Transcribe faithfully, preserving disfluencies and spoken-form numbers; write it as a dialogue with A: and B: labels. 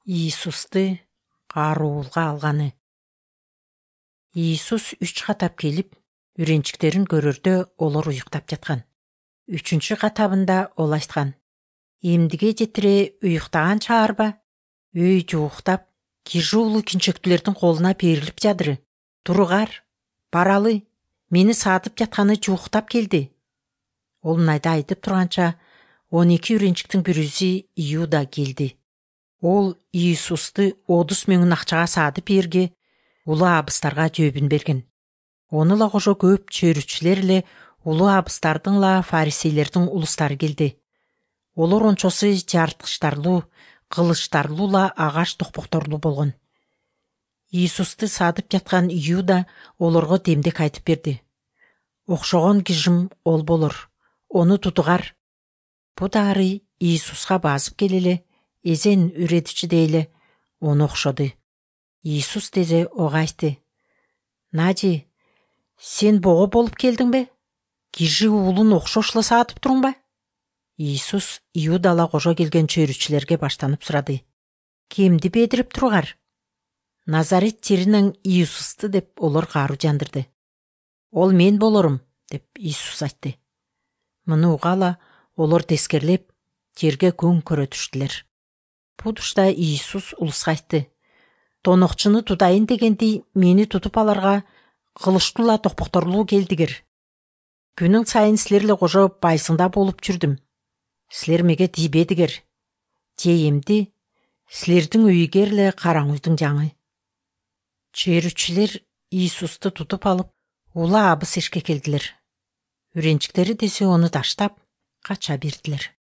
A: Иисусты кароолго алганы. Иисус үч катап келип, үйренчиктерин көрөрдө олар уюктап жаткан. Үчүнчү катабында ол айткан: эмдиге жетире уюктаган чаарба? Үй жууктап, кижи улуу күнчөктүлөрдүн колуна берилип жадыры. Туругар, баралы, мени сатып жатканы жууктап келди. Ол мынайда айтып турганча, он эки үйренчиктин бирүүсү Иуда келди. Ол Иисусту отуз миң акчага сатып берге, улуу абыстарга жообун берген. Онула кошо көп чөйрүчүлөр эле улуу абыстардын ла фарисейлердин улустары келди. Олар ончосу жарткычтарлуу, кылычтарлуу ла агаш токпокторлуу болгон. Иисусту сатып жаткан Иуда олорго демдек айтып берди. Окшогон кишим ол болор, ону тутугар. Бу дары Иисуска басып келеле, эзен үредичи дейле, ону окшоду. Иисус дезе ого айтты: Нажи, сен бого болуп келдиңби? Киши уулун окшошла сатып туруңба? Иисус Иудала кошо келген чөйрүчүлөргө баштанып сурады: Кемди бедирип тургар? Назарет жеринен Иисусту деп олар кару жандырды. Ол мен болорум, деп Иисус айтты. Муну угала олар тескерлеп, жерге көң көрө түштүлөр. Бу тушта Иисус улуска айтты: Тонокчуну тутайын дегенди мени тутуп аларга кылычтуу токпокторлуу келдигер. Күнүң сайын силерle кошо байсыңда болуп жүрдүм. Силер меге тийбедигер. Же эмди силердин үйгө эле караңгыдын жаңы. Чөйрүчүлөр Иисусту тутуп алып, улуу абыс ишке келдилер. Үренчиктери десе ону таштап, кача бердилер.